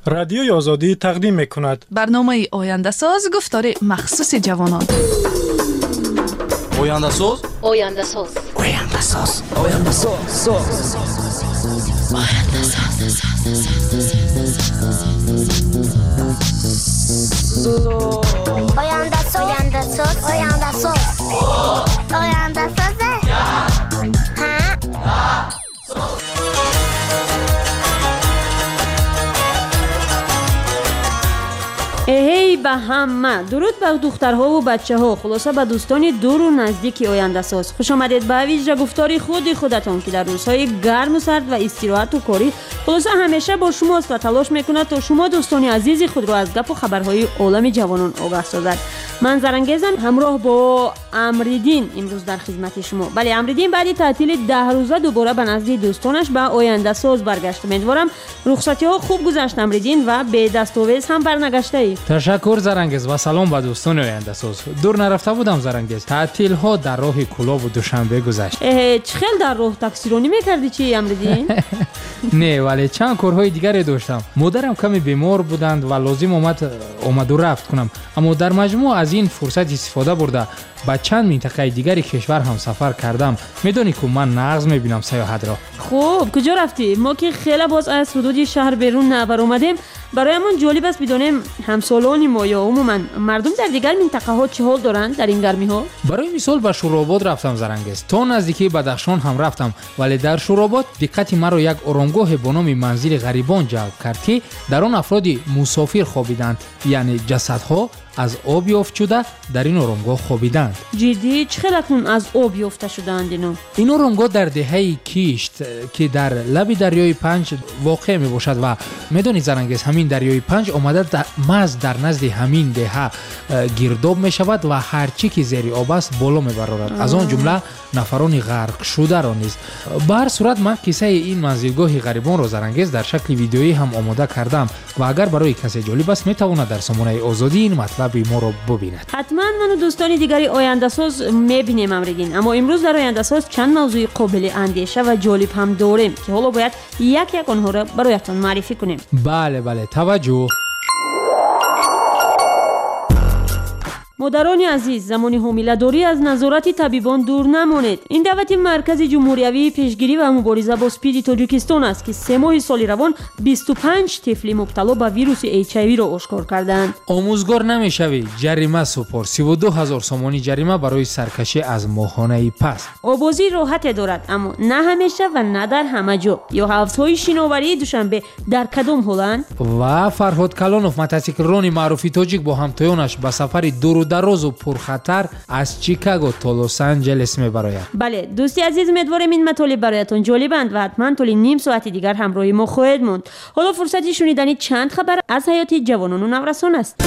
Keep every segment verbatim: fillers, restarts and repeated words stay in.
رادیوی آزادی تقدیم می‌کند. برنامه آینده ساز گفتار مخصوص جوانان. آینده ساز آینده ساز آینده ساز آینده ساز آینده ساز آینده ساز آینده ساز آینده ساز آینده ساز ای به همه درود بر دخترها و بچه ها، خلاصه به دوستان دور و نزدیک آینده ساز خوش آمدید به ویژه گفتاری خودی خودتان که در روزهای گرم و سرد و استراحت و کاری خلاصه همیشه با شماست و تلاش میکند تا شما دوستان عزیز خود را از گپ و خبرهای عالم جوانان آگاه سازد. من زرنگیزم همراه با امریدین امروز در خدمت شما. بله، امریدین بعد تعطیل ده روزه دوباره به نزد دوستانش به آینده ساز برگشت. امیدوارم رخصتی ها خوب گذشت امریدین و به دستاویز هم برنگشته ای. تشکر زرنگیز و سلام به دوستان آینده ساز. دور نرفته بودم زرنگیز. تعطیل ها در راه کلاب و دوشنبه گذشت. اه چه خیل در راه تاکسیرانی میکردی چی امریدین؟ نه ولی چند کارهای دیگری داشتم. مادرم کمی بیمار بودند و لازم اومد اومد و رفت کنم، اما در مجموع از این فرصت استفاده برده به چند منطقه دیگری کشور هم سفر کردم. میدونی که من نغز میبینم سیاحت را. خوب کجا رفتی؟ ما که خیلی باز از حدود شهر بیرون نبر اومدیم. برایمون جالب است بدونیم همسالان ما یا عموما مردم در دیگر منطقه ها چه حال دارند در این گرمی ها. برای مثال به شوراباد رفتم زرنگیز، تا نزدیکی بدخشان هم رفتم، ولی در شوراباد دقت مرا یک آرامگاه به نام منزل غریبان جلب کرد که در آن افرادی مسافر خوابیدند، یعنی جسدها از آب یافت شده در این آرامگاه خوابیدند. جدی چقدر از آب یافته شدند اینو؟ این آرامگاه در دهه کیشت که در لب دریای پنج واقع می باشد و میدونید زرنگیز همین دریای پنج آمده در مز در نزد همین دهه گرداب می شود و هر چی که زیر آب است بالا می برآورد، از آن جمله نفران غرق شده را نیز. به هر صورت من قصه این منزلگاه غریبان را زرنگیز در شکل ویدیویی هم آماده کردم و اگر برای کسی جالب است می تواند در سامانه آزادی این مطلب ما رو ببیند. حتما من و دوستان دیگری آینده ساز میبینیم امریدین، اما امروز در آینده ساز چند موضوع قابل اندیشه و جالب هم داریم که حالا باید یک یک آنها را برایتان معرفی کنیم. بله بله توجه. مادران عزیز، زمان حامله‌داری از نظارت طبیبان دور نمانید. این دعوت مرکز جمهوری پیشگیری و مبارزه با اسپید تاجیکستان است که سه ماه سال روان بیست و پنج طفل مبتلا به ویروس اچ آی وی را آشکار کردند. آموزگار نمیشوی، جریمه سپار. سی و دو هزار سومانی جریمه برای سرکشی از ماهانه پس. آبازی راحت دارد اما نه همیشه و نه در همه جا. یا حوض‌های شناوری دوشنبه در کدام هلند؟ و فرهاد کلانوف متاسیکلران معروفی تاجیک با همتایانش به سفر دور دراز و پرخطر از چیکاگو تا لس آنجلس میبراید. بله دوستی عزیز، امیدوارم این مطالب برایتان جالبند و حتما طول نیم ساعت دیگر همراهی ما خواهید موند. حالا فرصتی شنیدن چند خبر از حیات جوانان و نورسان است.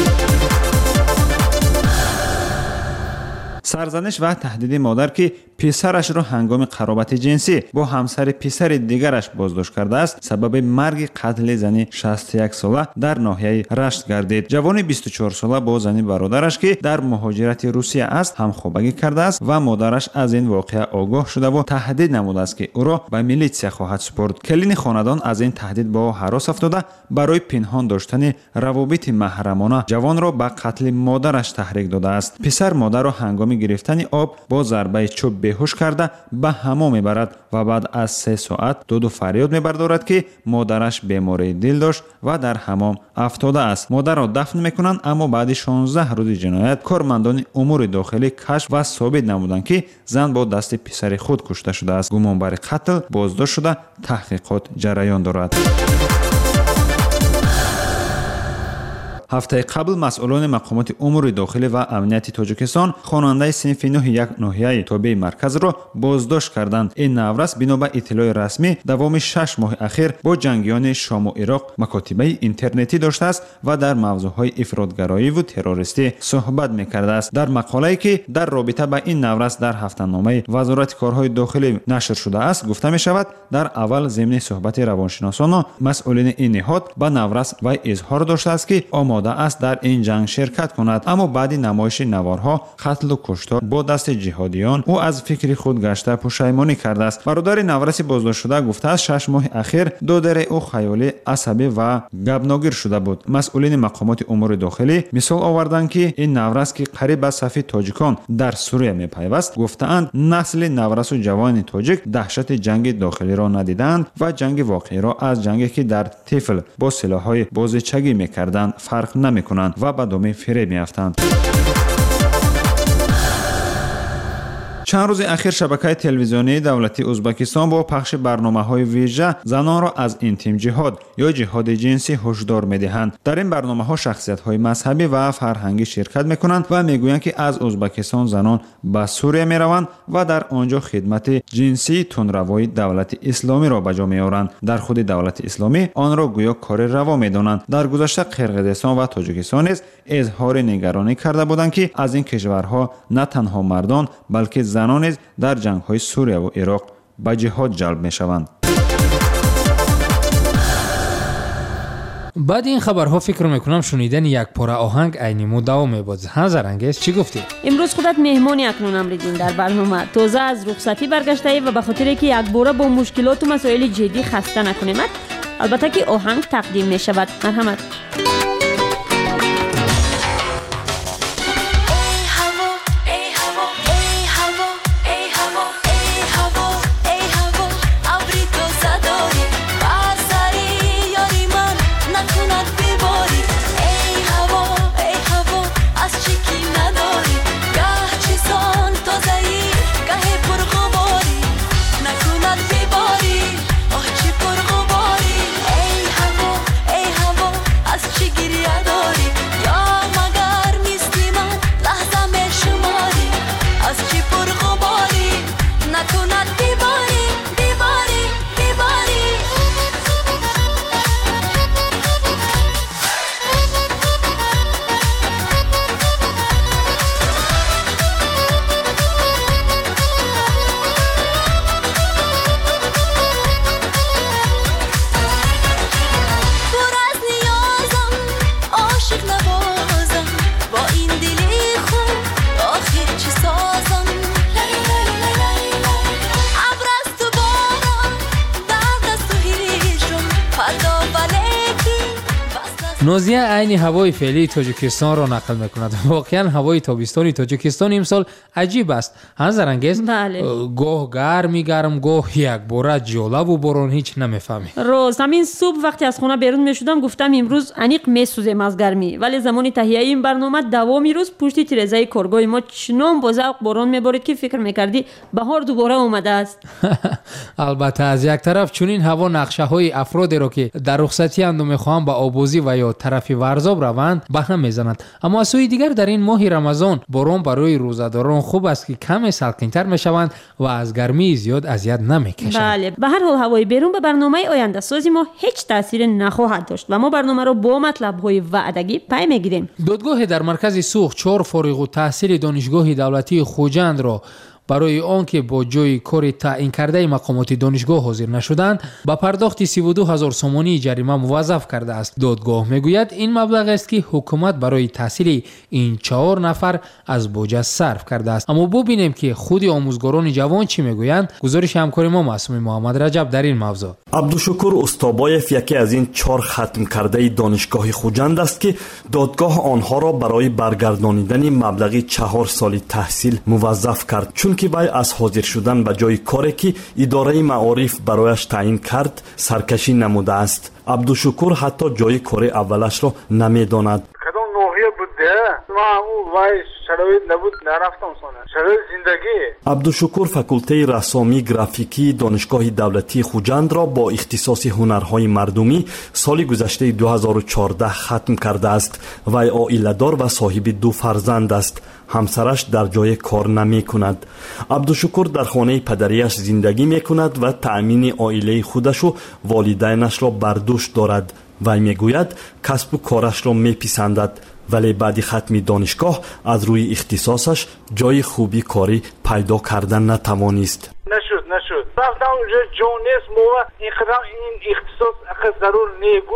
سرزنش و تهدید مادر که پسرش را هنگام قرابت جنسی با همسر پسر دیگرش بازداشت کرده است سبب مرگ قتل زنی شصت و یک ساله در ناحیه رشت گردید. جوان بیست و چهار ساله با زن برادرش که در مهاجرت روسیه است همخوابگی کرده است و مادرش از این واقعه آگاه شده و تهدید نموده است که او را به میلیسیا خواهد سپرد. کلین خاندان از این تهدید با هراس افتاده برای پنهان داشتن روابط محرمانه جوان را به قتل مادرش تحریک داده است. پسر مادر را هنگام گرفتن آب با ضربه چوب بیهوش کرده به حمام میبرد و بعد از سه ساعت داد و فریاد میبردارد که مادرش بیماری دل داشت و در حمام افتاده است. مادر را دفن میکنند، اما بعد شانزده روز جنایت کارمندان امور داخلی کشف و ثابت نمودند که زن با دست پسر خود کشته شده است. گمانبر قتل بازداشت شده تحقیقات جریان دارد. هفته قبل مسئولان مقامات امور داخلی و امنیت تاجیکستان خواننده صنف نه یک ناحیه تابع مرکز را بازداشت کردند. این نورس بنا به اطلاع رسمی دوام شش ماه اخیر با جنگیان شام و عراق مکاتبه اینترنتی داشته است و در موضوعهای افراطگرایی و تروریستی صحبت می‌کرده است. در مقاله‌ای که در رابطه با این نورس در هفته‌نامه وزارت کارهای داخلی نشر شده است گفته می‌شود در اول ضمن صحبت روانشناسان و مسئولین این نهاد با نورس و اظهار داشته است که آماده آماده است در این جنگ شرکت کند، اما بعد نمایش نوارها، قتل و کشتار با دست جهادیان او از فکر خود گشته پشیمانی کرده است. برادر نورس بازداشت شده گفته است شش ماه اخیر دودر او خیالی، عصبی و گبناگیر شده بود. مسئولین مقامات امور داخلی مثال آوردند که این نورس که قریب به صف تاجیکان در سوریه میپیوست، گفتند نسل نورس و جوان تاجیک دهشت جنگ داخلی را ندیدند و جنگ واقعی را از جنگی که در طفل با سلاح‌های بازیچگی میکردند فرق نمیکنند و به دام فریب میافتند. چند روز اخیر شبکه تلویزیونی دولتی ازبکستان با پخش برنامه‌های ویژه زنان را از اینتیم جهاد یا جهاد جنسی هشدار می‌دهند. در این برنامه‌ها شخصیت‌های مذهبی و فرهنگی شرکت می‌کنند و می‌گویند که از ازبکستان زنان به سوریه می‌روند و در آنجا خدمت جنسی تندروای دولت اسلامی را به جا می‌آورند. در خود دولت اسلامی آن را گویا کار روا می‌دانند. در گذشته قرقیزستان و تاجیکستان نیز اظهار نگرانی کرده بودند که از این کشورها نه تنها مردان بلکه زنان نیز در جنگ‌های سوریه و عراق به جهاد جلب می‌شوند. بعد این خبرها فکر میکنم شنیدن یک پاره آهنگ عین مداوا میبود. ها زرنگیز چی گفتی؟ امروز خودت مهمانی اکنون امریدین در برنامه. تازه از رخصتی برگشته ای و به خاطر که یک باره با مشکلات و مسائل جدی خسته نکنیم. البته که آهنگ تقدیم میشود. مرحمت. نوزیه عین هوای فعلی تاجیکستان را نقل میکند. واقعا هوای تابستانی تاجیکستان امسال عجیب است. ها زرنگیز؟ بله. گاه گرمی گرم، گاه یک باره جالب و باران، هیچ نمیفهمی. روز همین صبح وقتی از خونه بیرون میشدم گفتم امروز انیق میسوزم از گرمی، ولی زمان تهیه این برنامه دوام روز پشت تیرزای کارگاه ما چنان با ذوق باران میبارید که فکر میکردی بهار دوباره اومده است. البته از یک طرف چنین هوا نقشه های افرادی را که در رخصتی اند و میخواهند به آبوزی و یا طرف ورزاب روند به هم میزند. اما از سوی دیگر در این ماه رمضان باران برای روزداران خوب است که کمی سلکین‌تر میشوند و از گرمی زیاد اذیت نمیکشند. بله، به هر حال هوای بیرون به برنامه آینده سازی ما هیچ تاثیر نخواهد داشت و ما برنامه را با مطلب‌های وعدگی پی میگیریم. دادگاه در مرکز سوخت چهار فارغ التحصیل دانشگاه دولتی خوجند را برای آنکه با جای کار تعیین کرده مقامات دانشگاه حاضر نشدند با پرداخت سی و دو هزار سومانی جریمه موظف کرده است. دادگاه میگوید این مبلغ است که حکومت برای تحصیل این چهار نفر از بودجه صرف کرده است. اما ببینیم که خود آموزگاران جوان چی میگویند. گزارش همکار ما معصوم محمد رجب در این موضوع. عبدالشکور استابایف یکی از این چهار ختم کرده دانشگاه خوجند است که دادگاه آنها را برای برگردانیدن مبلغ چهار سالی تحصیل موظف کرد، چون که وی از حاضر شدن به جای کاری که اداره معارف برایش تعیین کرد سرکشی نموده است. عبدالشکور حتی جای کار اولش را نمیداند. کدام نوحیه بوده؟ ما او وای شرایط نبود نرفتم سانه. شرایط زندگی. عبدالشکور فاکولته رسامی گرافیکی دانشگاه دولتی خوجند را با اختصاص هنرهای مردمی سال گذشته دو هزار و چهارده ختم کرده است. وی عائله‌دار و صاحب دو فرزند است. همسرش در جای کار نمی کند. عبدالشکور در خانه پدریش زندگی می کند و تأمین عائله خودش و والدینش را بر دوش دارد. وی می گوید کسب و کارش را می پسندد، ولی بعد ختم دانشگاه از روی اختصاصش جای خوبی کاری پیدا کردن نتوانست. نشد نشد رفتم اونجا جونیس مو این خدام این اختصاص اخ ضرور نیگو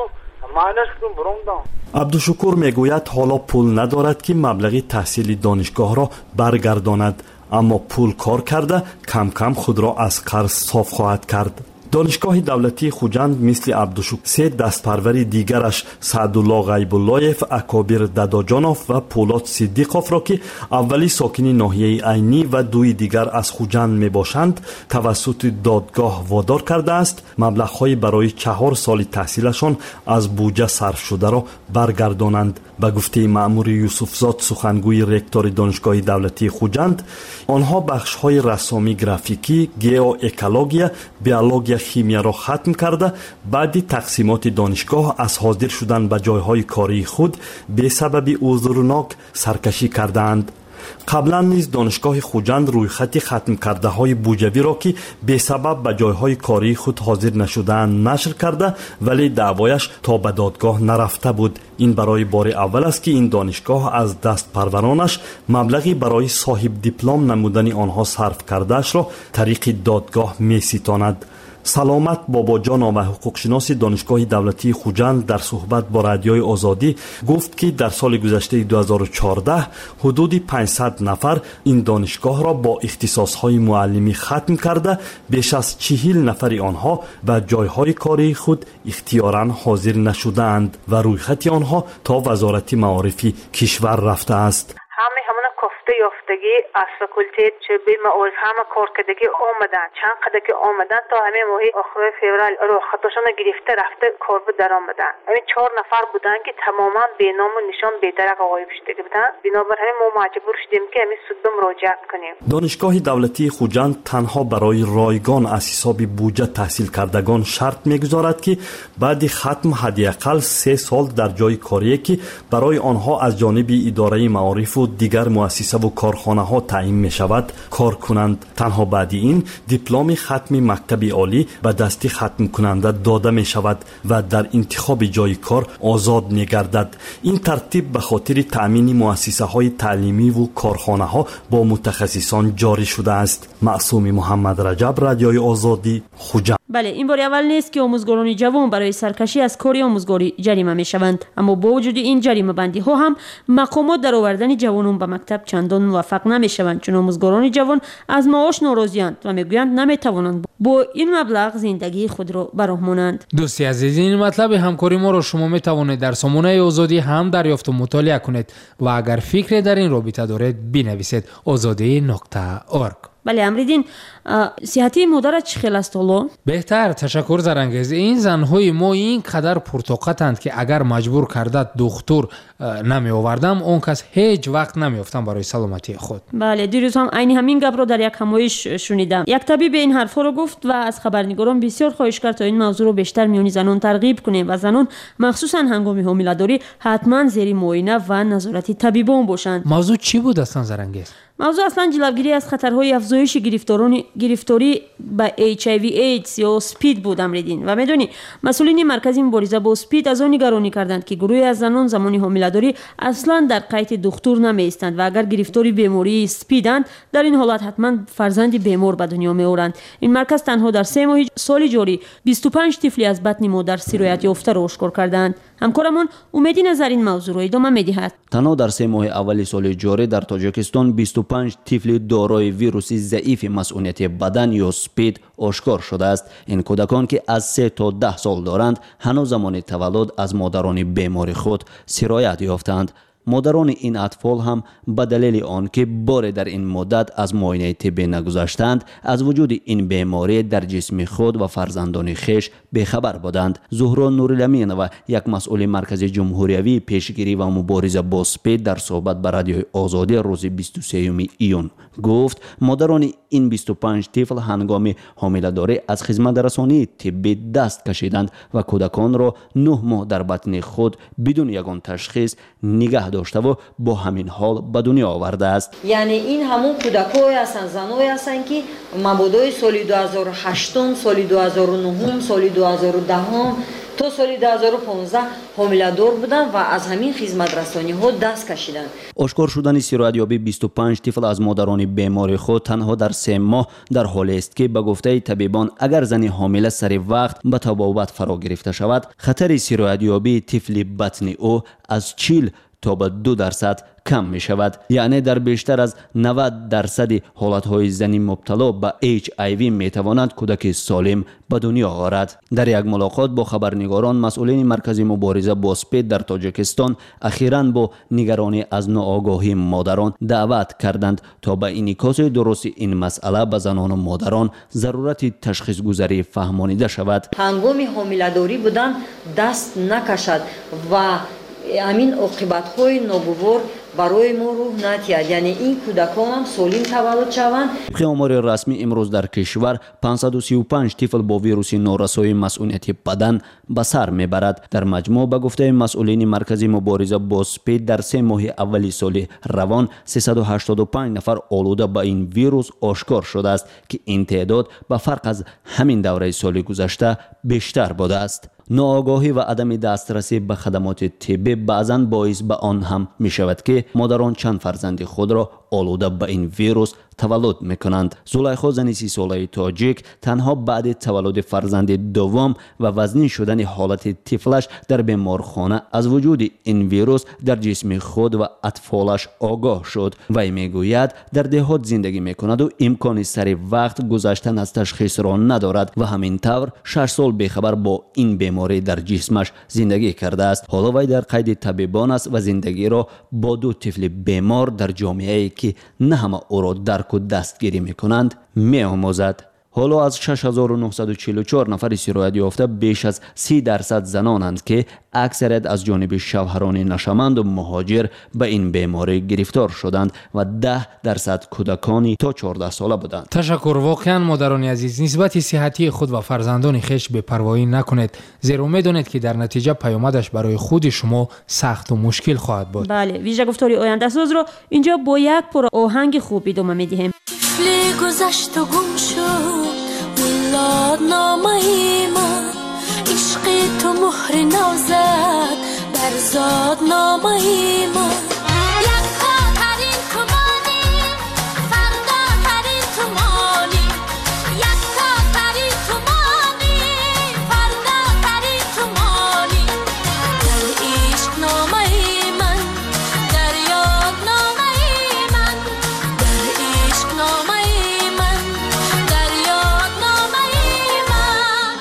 معنیش کدوم بروندم عبدالشکور میگوید حالا پول ندارد که مبلغ تحصیل دانشگاه را برگرداند، اما پول کار کرده کم کم خود را از قرض صاف خواهد کرد. دانشگاه دولتی خوجند مثل عبدالشکور سه دستپروری دیگرش سعدالله غیب‌اللهیف، اکابر دداجانوف و پولاد صدیقوف را که اولی ساکنی ناحیه عینی و دوی دیگر از خوجند می باشند توسط دادگاه وادار کرده است مبلغ‌های برای چهار سال تحصیلشان از بودجه صرف شده را برگردانند. به گفته مأمور یوسفزاد سخنگوی رکتور دانشگاه دولتی خوجند، آنها بخش‌های رسامی گرافیکی، گئواکولوژی، بیولوژی، خیمیا را ختم کرده بعد تقسیمات دانشگاه از حاضر شدن به جایهای کاری خود به سبب عذرناک سرکشی کردند. قبلا نیز دانشگاه خوجند رویخط ختم کرده های بودجوی را که به سبب به جایهای کاری خود حاضر نشدند نشر کرده، ولی دعوایش تا به دادگاه نرفته بود. این برای بار اول است که این دانشگاه از دست پرورانش مبلغی برای صاحب دیپلم نمودن آنها صرف کردهش را طریق دادگاه می ستاند. سلامت باباجان و حقوقشناس دانشگاه دولتی خوجند در صحبت با رادیوی آزادی گفت که در سال گذشته دو هزار و چهارده حدود پانصد نفر این دانشگاه را با اختصاصهای معلمی ختم کرده، بیش از چهل نفر آنها به جایهای کاری خود اختیاراً حاضر نشدند و رویخط آنها تا وزارت معارف کشور رفته است. همه همون کفته یافتگی از فکولتیت چه به معارف همه کار کردگی آمدن، چند قدر که آمدن تا همه ماهی آخر فوریه رو خطاشون گرفته رفته کار به در آمدن. همین چهار نفر بودن که تماما به نام و نشان به درک غایب شده بودن. بنابر همین ما مجبور شدیم که همین سود مراجعه کنیم. دانشگاه دولتی خوجند تنها برای رایگان از حساب بودجه تحصیل کردگان شرط میگذارد که بعد ختم حداقل سه سال در جای کاری که برای آنها از جانب اداره معارف و دیگر مؤسسه و کارخانه ها تعیین می شود کار کنند. تنها بعد این دیپلم ختم مکتب عالی به دست ختم کننده داده می شود و در انتخاب جای کار آزاد می گردد. این ترتیب به خاطر تأمین مؤسسه های تعلیمی و کارخانه ها با متخصصان جاری شده است. معصوم محمد رجب، رادیوی آزادی، خوجند. بله، این بار اول نیست که آموزگاران جوان برای سرکشی از کاری آموزگاری جریمه می شوند، اما با وجود این جریمه بندی ها هم مقامات در آوردن جوانان به مکتب چندان موفق نمی شوند، چون آموزگاران جوان از معاش ناراضی‌اند و میگویند نمی توانند با این مبلغ زندگی خود را برهمانند. دوستی عزیز، این مطلب همکاری ما را شما می توانید در سامانه آزادی هم دریافت و مطالعه کنید و اگر فکری در این رابطه دارید بنویسید آزادی نقطه اورگ. بله امریدین، صحتی مادرت چه خیلی است حالا؟ بهتر، تشکر زرنگیز. این زنهای ما این قدر پرطاقتند که اگر مجبور کرده دکتر نمی آوردم اون کس هیچ وقت نمی افتم برای سلامتی خود. بله، دیروز هم عین همین گپ را در یک همایش شنیدم. یک طبیب این حرفا رو گفت و از خبرنگاران بسیار خواهش کرد تا این موضوع رو بیشتر میان زنان ترغیب کنیم و زنان مخصوصا هنگام حامله‌داری حتما زیر معاینه و نظارت طبیبان باشند. موضوع چی بود اصلا زرنگیز؟ موضوع اصلا جلوگیری از خطرهای افزایش گرفتاران گرفتاری به اچ آی وی ایدز یا اسپید بود امریدین. و میدونی مسئولین مرکز مبارزه با اسپید از آن نگرانی کردند که گروهی از زنان زمانی حامله‌داری اصلا در قید دکتر نمی‌ایستند و اگر گرفتاری بیماری اسپیدند در این حالت حتما فرزند بیمار به دنیا می‌آورند. این مرکز تنها در سه ماه سال جاری بیست و پنج طفلی از بطن مادر سیرایت یافته را آشکار کردند. همکارمون امیدی نظر این موضوع را ادامه می‌دهد. تنها در سه ماه اول سال جاری در تاجیکستان بیست و پنج طفل دارای ویروس ضعیف مسئولیت بدن یا اسپید آشکار شده است. این کودکان که از سه تا ده سال دارند هنوز زمان تولد از مادران بیمار خود سرایت یافتند. مادران این اطفال هم به دلیل آنکه بار در این مدت از معاینه طبی نگذاشتند از وجود این بیماری در جسم خود و فرزندان خویش بخبر بودند. زهرا نورالامین و یک مسئول مرکز جمهوریوی پیشگیری و مبارزه با اسپید در صحبت با رادیوی آزادی روز بیست و سوم ایون گفت مادران این بیست و پنج طفل هنگام حامله‌داری از خدمت رسانی طبی دست کشیدند و کودکان را نه ماه در بطن خود بدون یگان تشخیص نگه داشته و با همین حال به دنیا آورده است. یعنی این همون کودکای هستند، زنای هستند که مبادای سال دو هزار و هشت، سال دو هزار و نه، سال دو هزار و ده تو سال دو هزار و پانزده حامله‌دار بودن و از همین خدمت رسانی ها دست کشیدن. آشکار شدن سیرایت‌یابی بیست و پنج طفل از مادران بیمار خود تنها در سه ماه در حالی است که به گفته طبیبان اگر زنی حامله سر وقت به تبابت فرا گرفته شود، خطر سیرایت‌یابی طفل بطن او از چهل تا به دو درصد کم می شود. یعنی در بیشتر از نود درصد حالتهای زنی مبتلا به اچ آی وی می توانند کودک سالم به دنیا آورد. در یک ملاقات با خبرنگاران، مسئولین مرکز مبارزه با اسپید در تاجیکستان اخیراً با نگرانی از ناآگاهی مادران دعوت کردند تا به انعکاس درست این مسئله به زنان و مادران ضرورت تشخیص گذاری فهمانیده شود. هنگام حامله‌داری بودن دست نکشد و همین عاقبت‌های ناگوار برای ما روح نتیاد، یعنی این کودکان هم سالم تولد شوند. طبق آمار رسمی امروز در کشور پانصد و سی و پنج طفل با ویروس نارسایی مسئولیت بدن به سر میبرد. در مجموع به گفته مسئولین مرکز مبارزه با اسپید در سه ماه اولی سال روان سیصد و هشتاد و پنج نفر آلوده به این ویروس آشکار شده است که این تعداد به فرق از همین دوره سال گذشته بیشتر بوده است. ناآگاهی و عدم دسترسی به خدمات طبی بعضاً باعث به آن هم می شود که مادران چند فرزند خود را آلوده به این ویروس تولد می کنند. زلیخا زن سی ساله تاجیک تنها بعد تولد فرزند دوم و وزنی شدن حالت طفلش در بیمارخانه از وجود این ویروس در جسم خود و اطفالش آگاه شد. وی می گوید در دهات زندگی می کند و امکان سر وقت گذشتن از تشخیص را ندارد و همین طور شش سال بیخبر با این بیماری در جسمش زندگی کرده است. حالا وی در قید طبیبان است و زندگی را با دو طفل بیمار در جامعه‌ای که نه همه او را درک و دستگیری می کنند می آموزد. حالا از شش هزار و نهصد و چهل و چهار نفر سیرایت یافته بیش از سی درصد زنانند که اکثریت از جانب شوهران نشمند و مهاجر به این بیماری گرفتار شدند و ده درصد کودکانی تا چهارده ساله بودند. تشکر. واقعا مادران عزیز، نسبت صحتی خود و فرزندان خویش بی‌پروایی نکنید، زیرا میدانید که در نتیجه پیامدش برای خود شما سخت و مشکل خواهد بود. بله، ویژه گفتاری آینده ساز رو اینجا با یک پر آهنگ خوب ادامه میدیم. گذشت و گم شد میلاد نامه من، عشق تو مهر نازد بر زاد نامه من. یک تا ترین تو مانی، فردا ترین تو مانی، یک تا ترین تو مانی، فردا ترین تو مانی. در عشق نامه من، در یاد نامه من، در عشق نامه من، در یاد نامه من.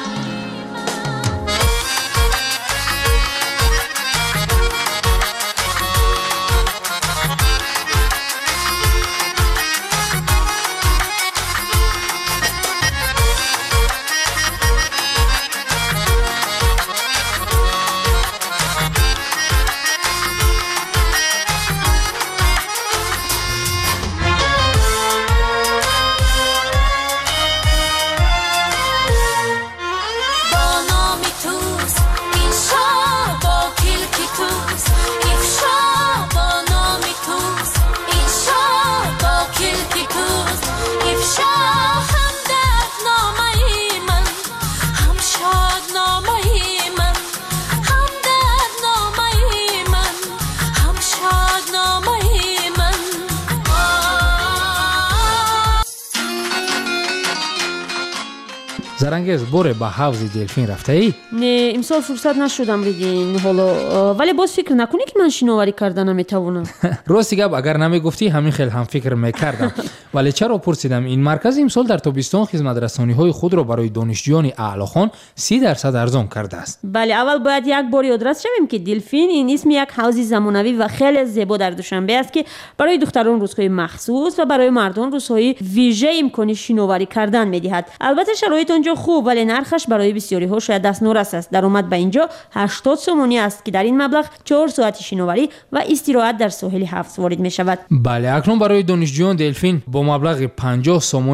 با نامی توست این شاه با کلکی توست، افشا با نامی توست این شاه با کلکی توست، افشا هم درد نامه من، هم شاد نامه من، هم درد نامه من، هم شاد نامه من. زرنگز بوره به حوض دلفین رفته ای؟ نه، امسال فرصت نشدم ریدین حالا، ولی باز فکر نکنی که من شناوری کردن نمیتوانم. راستی گپ اگر نمیگفتی همین خیلی هم فکر میکردم. ولی چرا پرسیدم؟ این مرکز امسال در تابستان خدمت رسانی های خود را برای دانشجویان اعلاخوان سی درصد ارزان کرده است. بله، اول باید یک بار یادرس شویم که دلفین این اسم یک حوض زمانوی و خیلی زیبا در دوشنبه است که برای دختران روزهای مخصوص و برای مردان روزهای ویژه امکان شناوری کردن میدهد. البته شرایط آنجا خوب، ولی نرخش برای بسیاری ها شاید دست نورس است. درآمد به اینجا هشتاد سومونی است که در این مبلغ چهار ساعت شناوری و استراحت در ساحل حوض وارد می شود. بله، اکنون برای دانشجویان دلفین با مبلغ پنجاه سومونی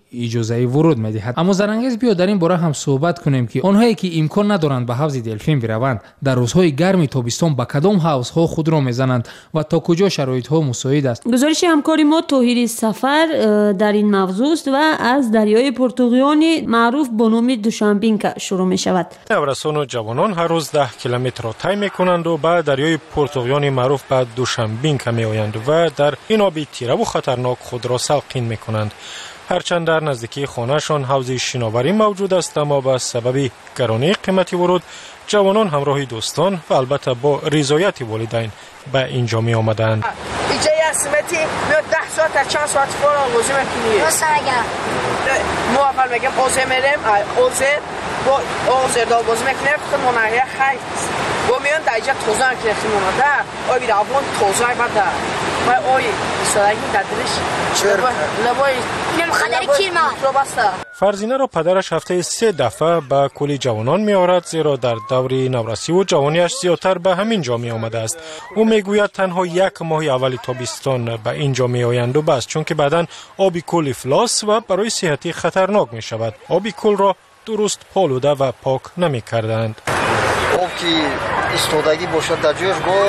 اجازه ورود میدهد. اما زرانگیز بیا در این باره هم صحبت کنیم که آنهایی که امکان ندارند به حوض دلفین بروند در روزهای گرم تابستان به کدام حوض ها خود را میزنند و تا کجا شرایط ها مساعد است؟ گزارش همکاری ما طاهری سفر در این موضوع است و از دریای پرتوغیان معروف به نام دوشنبینکا شروع می شود. نورسان و جوانان هر روز ده کیلومتر را طی میکنند و به دریای پرتوغیان معروف به دوشنبینکا می آیند و در این آب تیره و خطرناک خود را سلقین میکنند. هرچند در نزدیکی خانهشان حوض شناوری موجود است، اما به سبب گرانی قیمت ورود جوانان همراه دوستان و البته با رضایت والدین به اینجا می آمدند. اینجا یه اسمتی میاد ده ساعت تا چند ساعت فور آغازی میکنی؟ راست اگر ما اول میگم اوزه میریم اوزه با اوزه دا آغازی میکنیم خود مناهیه خیلی با میان در اینجا توزن کنیم مونده آی بیده افغان توزن بده و آی سادگی در دلش لبای اینم خدر کیرما فرزینه را پدرش هفته سه دفعه به کلی جوانان می آورد، زیرا در دور نورسی و جوانیش زیادتر به همین جا می آمده است. او می گوید تنها یک ماه اول تابستان به اینجا می آیند و بس، چون که بعداً آبی کل افلاس و برای صحتی خطرناک می شود. آبی کل را درست پالوده و پاک نمی کردند. آب که ایستادگی باشد در جوش با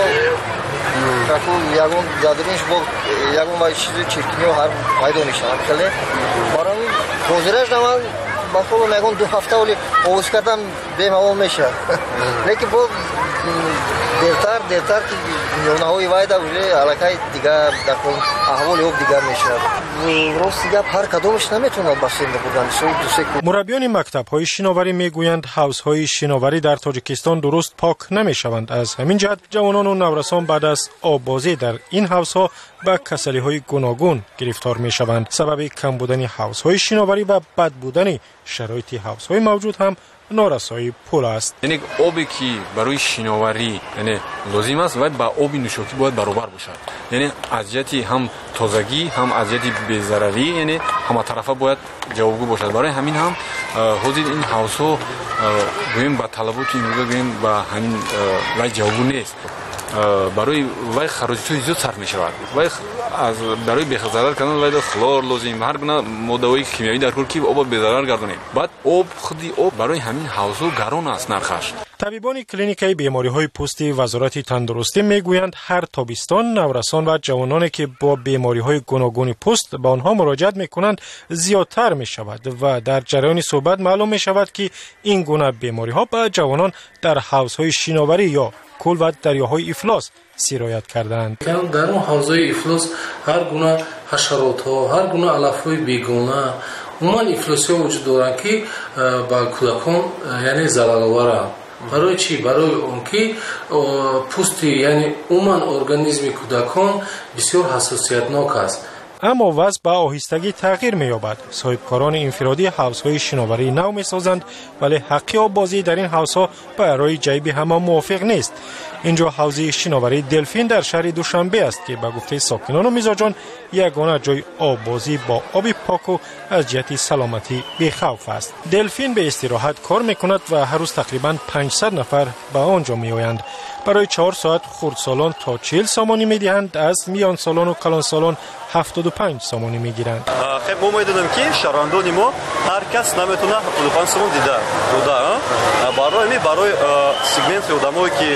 یگون زدرینش با یگون و چیزی چرکنی و هر پیدا می شود. خیلی برای حاضرش نمان با خود میگم دو هفته ولی آوز کردم به موام میشه. لیکن با دیرتر دیرتر که یونهایی وایده ولی علاقه دیگر در کن احوال اوب دیگر میشه. راست دیگر هر کدومش نمیتونه بسنده بودن. سوی دو سه کو. مربیان مکتب‌های شناوری میگویند حوض‌های شناوری در تاجیکستان درست پاک نمیشوند. از همین جهت جوانان و نورسان بعد از آببازی در این حوض‌ها به کسلی‌های گوناگون گرفتار میشوند. سبب کم بودن حوض‌های شناوری و بد بودن شرایط حوض‌های موجود هم نارسایی پول است. یعنی آبی که برای شناوری یعنی لازم است باید با آب نوشابه باید برابر باشد. یعنی از جهت هم تازگی هم از جهت بی‌ضرری یعنی همه طرفه باید جوابگو باشد. برای همین هم حاضر این حوض‌ها گویم با طلبات این گویم با همین وای جوابگو نیست. برای وای خراجات زیاد صرف می شود. وای از برای به‌ضرر کردن وای خلور لازم هر گونه ماده‌های شیمیایی در کل که آب به‌ضرر گردانیم. بعد آب خودی آب برای همین حوض گران است نرخش. طبیبان کلینیکای بیماری‌های پوستی وزارت تندرستی میگویند هر تابستان نورسان و جوانانی که با بیماری‌های گوناگون پوست به آنها مراجعت می‌کنند زیادتر می‌شود و در جریان صحبت معلوم می‌شود که این گونه بیماری‌ها به جوانان در حوض‌های شناوری یا کل و دریاهای افلاس سیرایت کردند. در اون حوض‌های افلاس هر گونه حشرات‌ها، هر گونه علف‌های بیگانه، عموما افلاس‌ها وجود دارند که با کودکان یعنی ضررآورند. برای چی؟ برای اون که پوست یعنی عموما ارگانیسم کودکان بسیار حساسیتناک است. اما وضع به آهستگی تغییر می‌یابد. صاحبکاران انفرادی حوض‌های شناوری نو می‌سازند، ولی حق آببازی در این حوض‌ها برای جیب همه موافق نیست. اینجا حوض شناوری دلفین در شهر دوشنبه است که به گفته ساکنان و میزاجان یگانه جای آببازی با آب پاک و از جهت سلامتی بی‌خوف است. دلفین به استراحت کار می‌کند و هر روز تقریباً پانصد نفر به آنجا می‌آیند. برای چهار ساعت خردسالان تا چهل سامانی می‌دهند، از میان سالان و کلان سالان هفتاد و پنج سامانی می‌گیرند. خب ما می‌دونیم که شهروندان ما هر کس نمی‌تونه هفتاد و پنج سامان دیده بوده. برای می برای سگمنت آدمایی که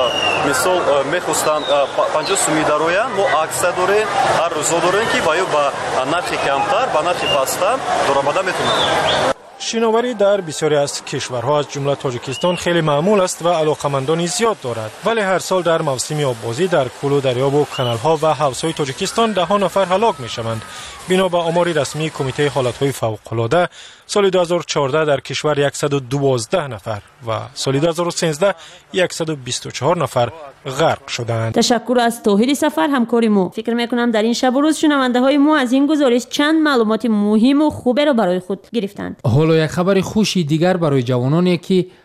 مثال می‌خواستن پنجاه سومی دارن ما اکثر داره هر روز دارن که باید با نرخ کمتر با نرخ پستر درآمد می‌تونن. شناوری در بسیاری از کشورها از جمله تاجیکستان خیلی معمول است و علاقمندان زیاد دارد، ولی هر سال در موسم آببازی در کل و دریاب و کانال‌ها و حوض‌های تاجیکستان ده ها نفر هلاک می‌شوند. بنا به آمار رسمی کمیته حالت‌های فوق‌العاده سال دو هزار و چهارده در کشور صد و دوازده نفر و سال دو هزار و سیزده صد و بیست و چهار نفر غرق شدند. تشکر از طاهری سفر همکاری ما. فکر می‌کنم در این شب و روز شنونده های ما از این گزارش چند معلومات مهم و خوبه را برای خود گرفتند. حالا یک خبر خوشی دیگر برای جوانانی که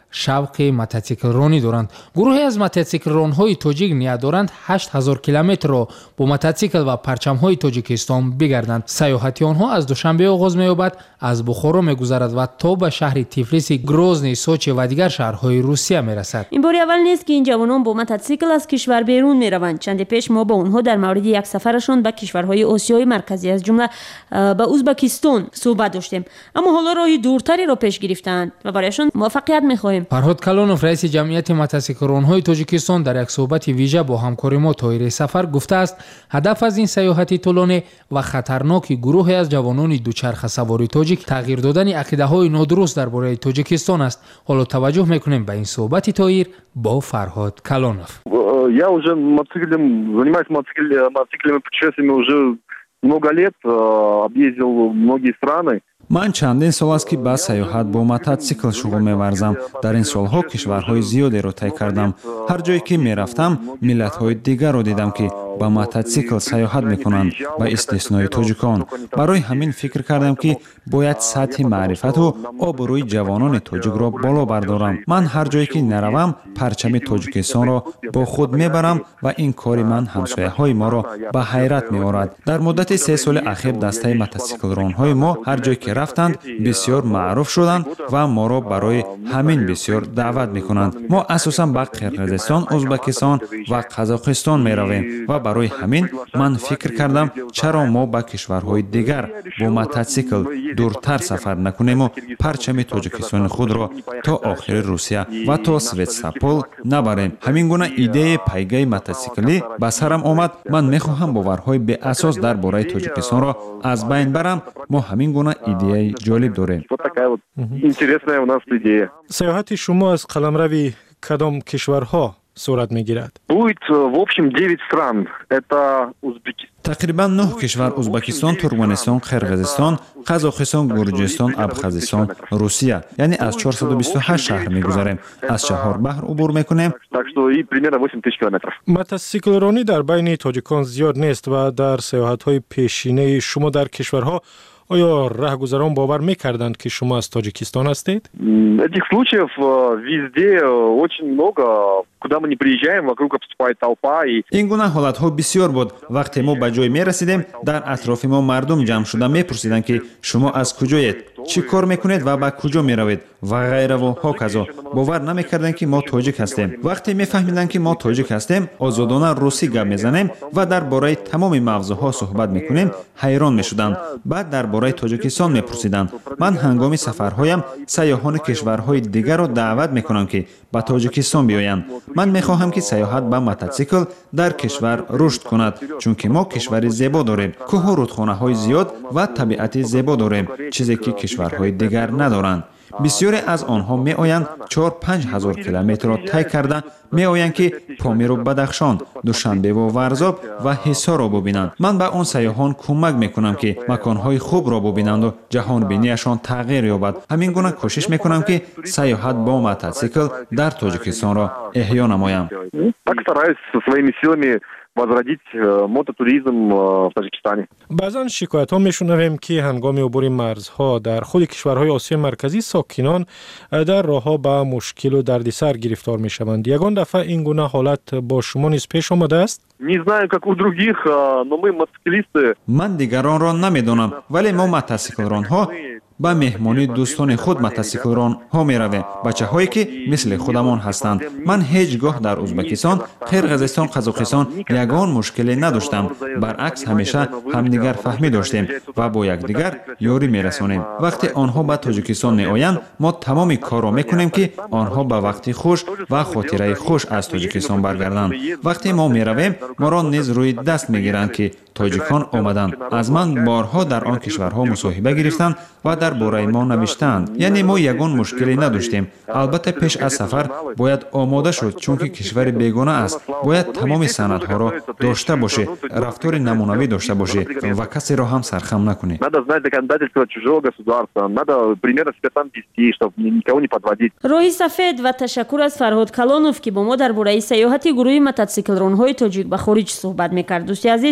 شوق мотоциклронӣ доранд. гурӯҳе аз мотоциклронҳои тоҷик ният доранд ҳашт ҳазор километрро бо мотоцикл ва парчамҳои тоҷикистон бигарданд. саёҳати онҳо аз душанбе оғоз меёбад, аз бухоро мегузарад ва то ба шаҳри Тифлиси, Грозный, Сочи ва дигар шаҳрҳои Русия мерасад. ин бори аввал нест ки ин ҷавонон бо мотоцикл аз кишвар берун мераванд. чанде пеш мо ба онҳо дар мавриди як сафарашон ба кишварҳои осиёи марказӣ аз ҷумла ба узбекистон суҳбат доштем, аммо ҳоло роҳи дуртареро пеш гирифтаанд ва барояшон муваффақият мехоҳем. фарҳод Калонов, раиси ҷамъияти мотоциклронҳои Тоҷикистон, дар як суҳбати вижа бо ҳамкори мо Тоҳири Сафар гуфтааст, ҳадаф аз ин саёҳати тӯлонӣ ва хатарноки гурӯҳе аз ҷавонони дучархасавори тоҷик тағйир додани ақидаҳои нодуруст дар бораи Тоҷикистон аст. ҳоло таваҷҷӯҳ мекунем ба ин суҳбати Тоҳир бо Фарҳод Калонов. Я уже мотоциклом занимаюсь мотоциклами путешествиями уже много лет, объездил многие страны. ман чандин сол аст ки ба саёҳат бо мотоцикл шуғул меварзам. дар ин солҳо кишварҳои зиёдеро тай кардам. ҳар ҷое ки мерафтам, миллатҳои дигарро дидам ки ба мотоцикл саёҳат мекунанд, ба истиснои тоҷикон. барои ҳамин фикр кардам ки бояд сатҳи маърифату обрӯи ҷавонони тоҷикро боло бардорам. ман ҳар ҷое ки наравам, парчами Тоҷикистонро бо худ мебарам ва ин кори ман ҳамсояҳои моро ба ҳайрат меорад. дар муддати се соли ахир дастаи мотоциклронҳои мо ҳар ҷое ки рафтанд, бисёр маъруф шуданд ва моро барои ҳамин бисёр даъват мекунанд. мо асосан ба Қирғизистон, Узбекистон ва Қазоқистон меравем ва барои ҳамин ман фикр кардам, чаро мо ба кишварҳои дигар бо мотоцикл дуртар сафар накунему парчами Тоҷикистони худро то охири Русия ва то Севастопол набарем. ҳамин гуна идеяи пайгаи мотоциклӣ ба сарам омад. ман мехоҳам боварҳои беасос дар бораи Тоҷикистонро аз байн барам. мо ҳамин гуна идеяи ҷолиб дорем. Интересная у нас идея. саёҳати шумо аз қаламрави кадом кишварҳо сурат мегирад? Будет в общем девять стран. Это Узбекистан. тақрибан нӯҳ кишвар: Узбекистон, Туркменистон, Қирғизистон, Қазоқистон, Гурҷистон, Абхазистон, Русия. яъне аз чорсаду бисту ҳашт шаҳр мегузарем. аз чаҳорбаҳр убур мекунем. Так что и примерно восемь тысяч километров. мотоциклронӣ дар байни тоҷикон зиёд нест ва дар саёҳатҳои пешинаи шумо дар кишварҳо оё раҳгузарон бовар мекарданд ки шумо аз Тоҷикистон ҳастед? Этих случаев везде очень много. Куда мы не приезжаем, вокруг обступает толпа. И... ин гуна ҳолатҳо бисёр буд. вақте мо ба ҷой мерасидем, дар атрофи мо мардум ҷамъ шуда мепурсиданд ки шумо аз куҷоед, чӣ кор мекунед ва ба куҷо меравед ва ғайраву ҳоказо. бовар намекарданд ки мо тоҷик ҳастем. вақте мефаҳмиданд ки мо тоҷик ҳастем, озодона русӣ гап мезанем ва дар бораи тамоми мавзӯъҳо суҳбат мекунем, ҳайрон мешуданд. баъд дар бораи Тоҷикистон мепурсиданд. ман ҳангоми сафарҳоям сайёҳони кишварҳои дигарро даъват мекунам ки ба Тоҷикистон биёянд. ман мехоҳам ки саёҳат ба мотоцикл дар кишвар рушд кунад, чунки мо кишвари зебо дорем, кӯҳу рудхонаҳои зиёд ва табиати зебо дорем, чизе ки кишварҳои дигар надоранд. бисёре аз онҳо меоянд чор панҷ ҳазор километрро тай карда меоянд ки Помиру Бадахшон, Душанбеву Варзоб ва Ҳисорро бубинанд. ман ба он сайёҳон кӯмак мекунам ки маконҳои хубро бубинанду ҷаҳонбинияшон тағйир ёбад. ҳамин гуна кӯшиш мекунам ки саёҳат бо мотоцикл дар Тоҷикистонро эҳё намоям. Так стараюсь со своими силами возродить мототуризм в Таджикистане. баъзан шикоятҳо мешунавем ки ҳангоми убури марзҳо дар худи кишварҳои Осиёи марказӣ сокинон дар роҳҳо ба мушкилу дардисар гирифтор мешаванд. ягон дафъа ин гуна ҳолат бо шумо низ пеш омадааст? Не знаю, как у других, но мы мотоциклисты. ман дигаронро намедонам, вале мо мотоциклронҳо ба меҳмонии дӯстони худ мотоциклронҳо меравем, бачаҳое ки мисли худамон ҳастанд. ман ҳеҷ гоҳ дар Узбекистон, Қирғизистон, Қазоқистон ягон мушкиле надоштам. баръакс ҳамеша ҳамдигар фаҳмӣ доштем ва бо якдигар ёрӣ мерасонем. вақте онҳо ба Тоҷикистон меоянд, мо тамоми корро мекунем ки онҳо ба вақти хуш ва хотираи хуш аз Тоҷикистон баргарданд. вақте мо меравем, моро низ рӯи даст мегиранд ки тоҷикон омаданд. аз ман борҳо дар он кишварҳо мусоҳиба гирифтанд ва дар бораи мо навиштаанд. яъне мо ягон мушкиле надоштем. албатта пеш аз сафар бояд омода шуд, чунки кишвари бегона аст. бояд тамоми санадҳоро дошта бошӣ, рафтори намунавӣ дошта бошӣ ва касеро ҳам сархам накунӣ. Надо знать законодательство чужого государства, надо примерно себя там вести, чтобы никого не подводить. роҳи сафед ва ташаккур аз Фарҳод Калонов ки бо мо дар бораи саёҳати гурӯҳи мотоциклронҳои тоҷик ба хориҷ суҳбат мекард. дӯсти азиз, шумо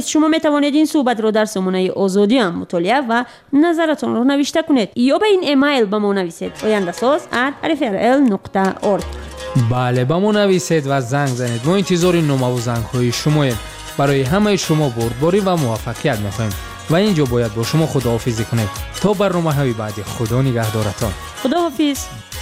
توانید این صحبت رو در سامانه آزادی هم مطالعه و نظرتون رو نوشته کنید یا به این ایمیل به ما نویسید آینده ساز ات ار اف ار ال نقطه اورگ. بله به ما نویسید و زنگ زنید. ما انتظار نامه و زنگ های شماییم. برای همه شما بردباری و موفقیت می‌خواهیم و اینجا باید با شما خداحافظی کنیم تا برنامه‌های بعدی. خدا نگهدارتان. خداحافظ.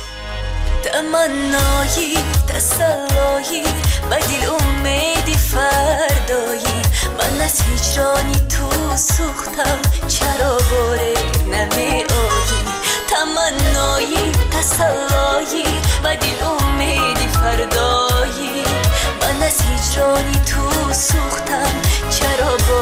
تمنایی تسلایی و دل امیدی فردایی من از هجرانی تو سوختم چرا باره نمی آیی تمنایی تسلایی و دل امیدی فردایی من از هجرانی تو سوختم چرا باره